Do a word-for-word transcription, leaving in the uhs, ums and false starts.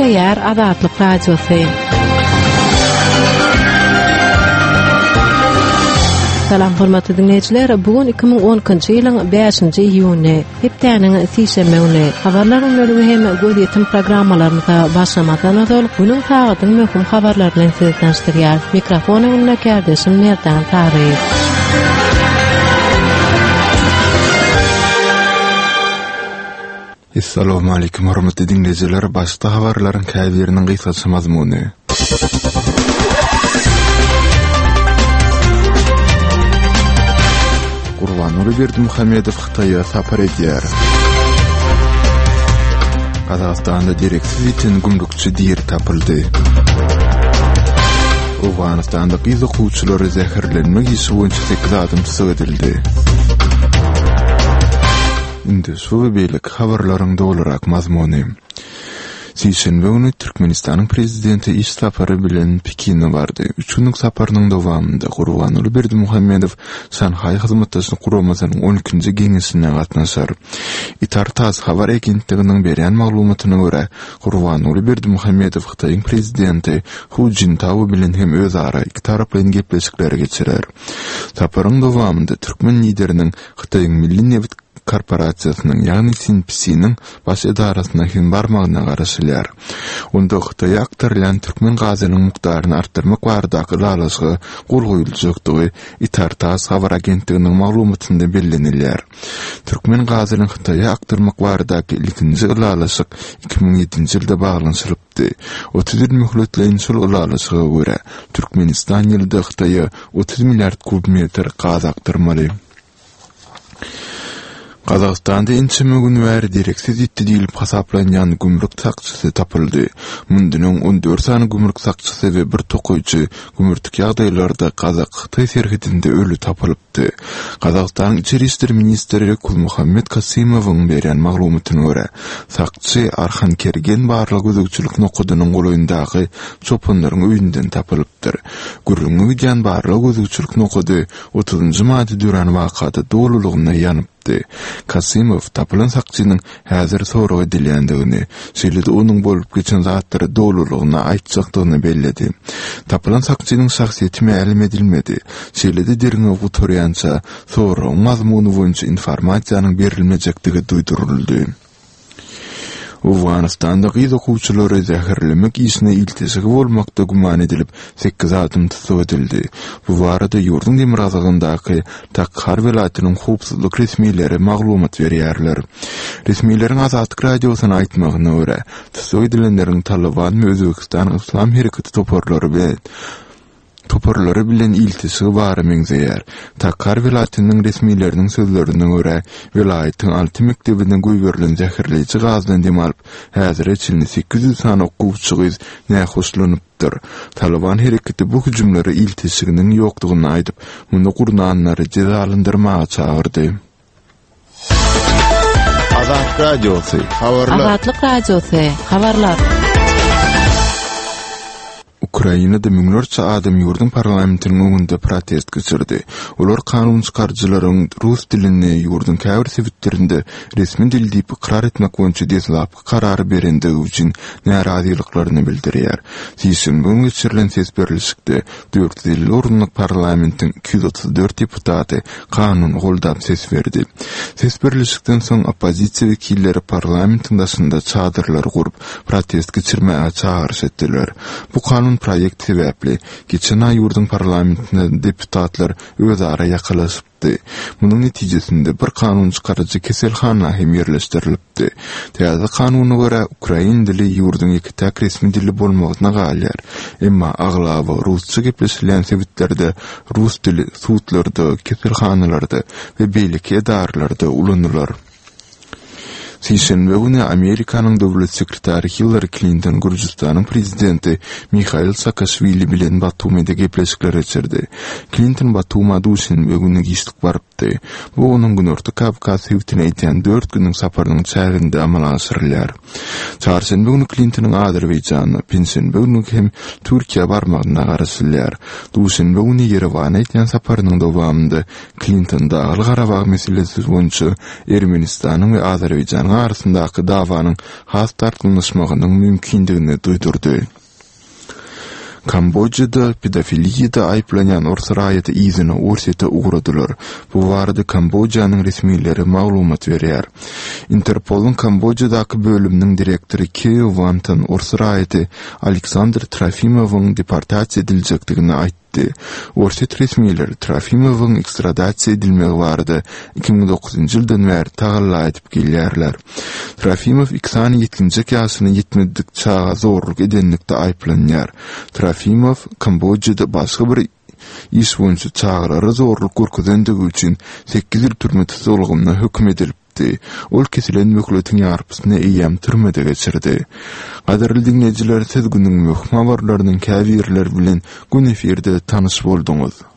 yer Azatlyk Radiosu. Salam hormatly dinleyijiler, bugun iki ming on ikinji ýylyň beşinji iýuny, hepdeniň sişeme güni. Habarlaryň bölügi hem göz ýetim programmalaryna başlamadan öňe bunyň taýydyň möhüm habarlaryny size tanıştyrýar. Mikrofony önüne kärdeşim Merdan Taryp. Assalamu alaykum hormatly dinleyijiler, başda habarlaryň käbiriniň gysgaça mazmuny. Gurbanuly Berdimuhammedow Hytaýa sapar edýär. Kazakstanda direksiz iten gümrükçi diýer tapyldy. Awganistanda gyz okuwçylary zäherlenmek işi boýunça sekiz adam tutsak edildi. Indi şu beýlik habarlaryň dolarak mazmuny. Sişenbe güni Türkmenistanyň prezidenti iş sapary bilen Pekin'e bardy. Üç günlük saparynyň dowamında Gurbanuly Berdimuhammedow Şanhaý hyzmatdaşlyk guramasynyň on ikinji geňeşine gatnaşar. Itartas habar agentliginiň berýän maglumatyna görä, Gurbanuly Berdimuhammedow Hytaýyň prezidenti Hu Jintao bilen hem özara iki taraply gepleşikler geçirer. Saparyň dowamında türkmen lideriniň Hytaýyň Milli Neft korporasiýasynyň ýagny S N P C-niň baş edarasyna hem barmagyna garaşylýar. Onda Hytaýa aktarlan türkmen gazynyň mukdaryny artdyrmak barada ýalasy gol goýuljakdygy Itartas habar agentliginiň maglumatynda bellenilýär. Türkmen gazynyň Hytaýa aktarmak barada ilkinji ýalasy iki ming ýedinji ýylda baglanşylypdy. otuz bir möhletleýin şol ýalasyga görä Türkmenistan ýylda Hytaýa otuz milliard kub metr gaz aktyrmaly. Kazakstanda inçeme gün bäri direksiz ýetdi diýilip hasaplanýan gümrük sakçysy tapyldy. Mundynyň on dört sany gümrük sakçysy we bir tokoýçy gümrük ýagdaýlarda Kazak Hytaý serhedinde ölü tapylypdy. Kazakstanyň Içeri işler ministri Kulmuhammed Kasimowyň berýän maglumatyna görä, sakçy Arhan Kergen barlyk gözükçülük nokudynyň goloýundagy çopanlaryň öýünden tapylypdyr. Gürrüňe giden barlyk gözükçülük nokudy otuzunjy mady duran wakada dolulygyna ýanyp Kasimow tapılan sakçynyň häzir soragy edilýändigini, şeýle-de onuň bolup geçen zatlary dolulygyna aýtjakdygyny belledi. Tapılan sakçynyň şahsiýeti ma'lum edilmedi. Şeýle-de derine gutorýança soragyň mazmuny boýunça informasiýanyň berilmejekdigi duýduruldy. Awganistanda gyz okuwçylary zäherlemek işine iltisigi bolmakda guman edilip sekiz adam tutsak edildi. Bu barada ýurdun demir azagyndaky Takhar welaýatynyň howpsuzlyk resmiýleri maglumat berýärler. Resmiýleriň Azatlyk radiosyna aýtmagyna görä, tutsak edilenleriň Taliban we Özbekistan Islam hereketi toparlary bilen Toparlary bilen iltisigi bary meňzeýär. Takhar welaýatynyň resmiýleriniň sözlerine görä, welaýatyň alty mekdebinden goýberilen zäherleýici gazdan demalyp, häzir içinde sekiz ýüz sany okuwçy nähoşlanypdyr. Taliban hereketi bu hüjümlere iltisiginiň ýokdugyny aýdyp, muny gurnanlary cezalandyrmaga çagyrdy. Azatlyk Radiosu habarlar. Azatlyk Radiosu habarlar. Ukrainada miňlerçe adam ýurdun parlamentiniň öňünde protest geçirdi. Olar kanun çykarjylaryň rus dilini ýurdun käbir sebitlerinde resmi dil diýip ikrar etmek boýunça deslapky karary berendigi üçin narazylyklaryny bildirýär. Sişin bu geçirilen ses berilişikde dört yüz elli orunlyk parlamentiň iki yüz otuz dört deputaty kanun goldap ses berdi. Ses berilişikden soň opozisiýa wekilleri parlamentiň daşynda çadyrlar gurup protest geçirmäge çağırış etdiler. Bu kanun proýekt sebäpli geçen aý ýurdun parlamentine deputatlar özara ýakalaşypdy. Munyň netijesinde bir kanun çykarjy keselhana hem ýerleşdirilipdi. Täze kanuny görä Ukrain dili ýurdun iki täk resmi dili bolmagyna galýar. Emma aglaby rusça gepleşilen sebitlerde rus dili suwtlarda, keselhanalarda we beýlik edarlarda ulanýar. Sişenbe güni Amerikanyň dowlat sekretary Hillary Clinton Gürjistanyň prezidenti Mikhail Saakashvili bilen Batumyda gepleşikler geçirdi. Clinton Batumyda duşenbe güni gişlik barypdy. Bu onuň Günorta Kavkaz hewtine ýeten dört günlük saparynyň çärinde amala asyrylýar. Çarşembe güni Clinton'yň Azerbaýjana, pensiýanbe güni hem Türkiýe barmagyna garaşylýar. Duşenbe güni Yerewana ýeten saparynyň dowamında Clinton Dağlı Qarabağ meselesi boýunça Ermenistanyň we Azerbaýjanyň arasyndaky dawanyň has tartylmagynyň mümkindigini duýdurdy. Kambodjada pedofiliyada aýplanýan Rus raýaty izini orsete ugradylar. Bu barada Kambodjanyň resmiýetleri maglumat berýär. Interpol'un Kambodjadaky bölüminiň direktori Keo Vantan Rus raýaty Aleksandr Trofimowyň deportasiýa ediljekdigini aýtdy. Orset resmiýetleri Trofimowyň ekstradasiýa edilmegi barada iki ming dokuzunçy ýyldan bäri tagalla aýdyp gelýärler. Trofimov iki bin ýedinçi ýaşyny ýetmedik çağa zorluk edenlikde aýplanýar. Trofimov Kambodjada başga bir iş boýunça çağrary zorluk görkezendigi üçin sekiz ýyl türme tutulgyna hökm edilipdi. Ol kesilen möhletin ýarpysyny eýem türmede geçirdi. Gaderli dinleyijiler, siz günüň möhüm habarlarynyň käbirler bilen gün efirde tanış bolduňuz.